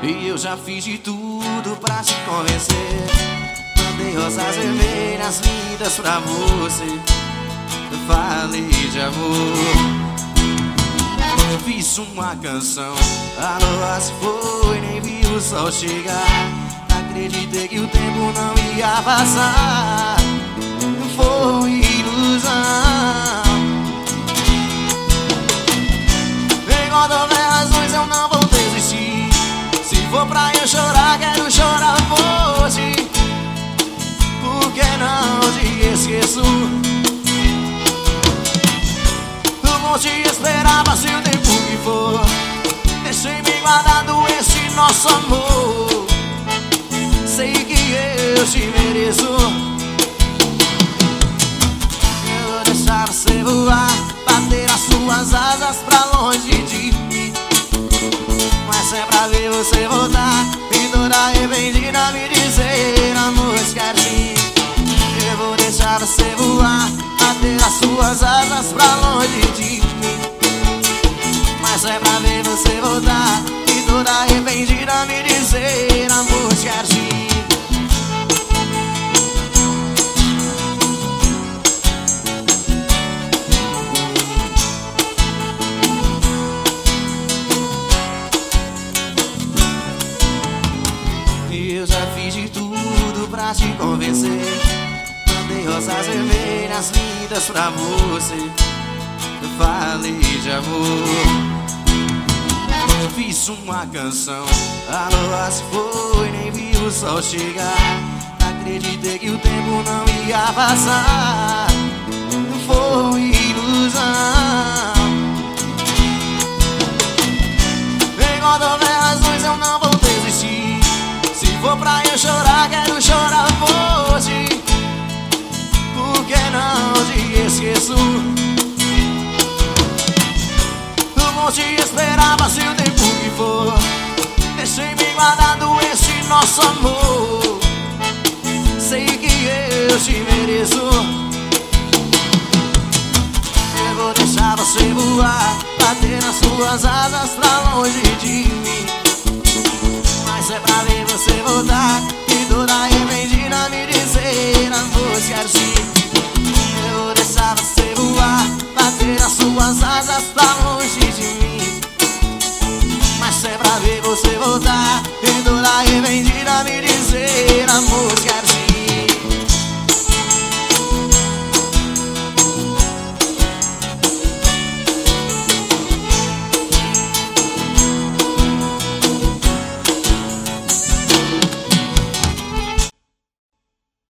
E eu já fiz de tudo pra te convencer. Mandei rosas vermelhas lindas pra você. Falei de amor. Fiz uma canção, a lua se foi, nem vi o sol chegar. Acreditei que o tempo não ia passar. Foi ilusão. Enquanto houver razões eu não vou desistir. Se for pra eu chorar, quero chorar por ti. Porque não te esqueço. Vou te esperar, passe o tempo que for. Deixei-me guardado esse nosso amor. Sei que eu te mereço. Eu vou deixar você voar, bater as suas asas pra longe de mim. Mas é pra ver você voltar e toda arrependida me dizer: amor, esquece. Eu vou deixar você voar, bater as suas asas pra longe de mim. Mas é pra ver você voltar e toda arrependida me dizer: amor, esquece. E eu já fiz de tudo pra te convencer. Mandei rosas vermelhas lindas pra você. Falei de amor. Fiz uma canção, a lua se foi, nem vi o sol chegar. Acreditei que o tempo não ia passar. Foi ilusão. Enquanto houver razões eu não vou desistir. Se for pra eu chorar, quero chorar por ti. Porque não te esqueço. Vou te esperar, passe o tempo que for. Deixei-me guardado esse nosso amor. Sei que eu te mereço. Eu vou deixar você voar, bater nas suas asas pra longe de mim. Mas é pra ver você voltar e toda arrependida me dizer: amor, esquece. Eu vou deixar você voar, bater as suas asas pra longe de mim. Mas é pra ver você voltar e toda arrependida me dizer: amor, esquece.